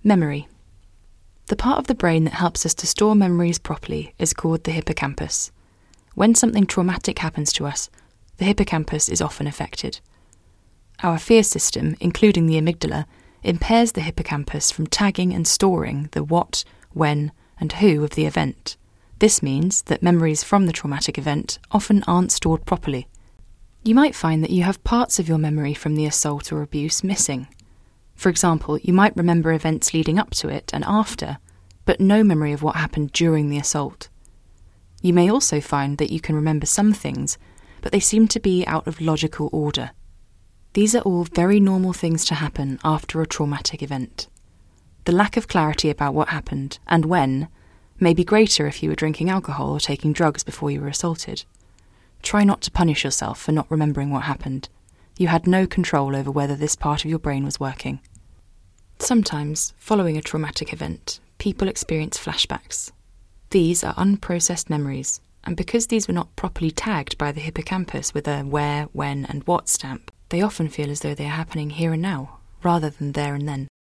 Memory. The part of the brain that helps us to store memories properly is called the hippocampus. When something traumatic happens to us, the hippocampus is often affected. Our fear system, including the amygdala, impairs the hippocampus from tagging and storing the what, when, and who of the event. This means that memories from the traumatic event often aren't stored properly. You might find that you have parts of your memory from the assault or abuse missing. For example, you might remember events leading up to it and after, but no memory of what happened during the assault. You may also find that you can remember some things, but they seem to be out of logical order. These are all very normal things to happen after a traumatic event. The lack of clarity about what happened and when may be greater if you were drinking alcohol or taking drugs before you were assaulted. Try not to punish yourself for not remembering what happened. You had no control over whether this part of your brain was working. Sometimes, following a traumatic event, people experience flashbacks. These are unprocessed memories, and because these were not properly tagged by the hippocampus with a where, when, and what stamp, they often feel as though they are happening here and now, rather than there and then.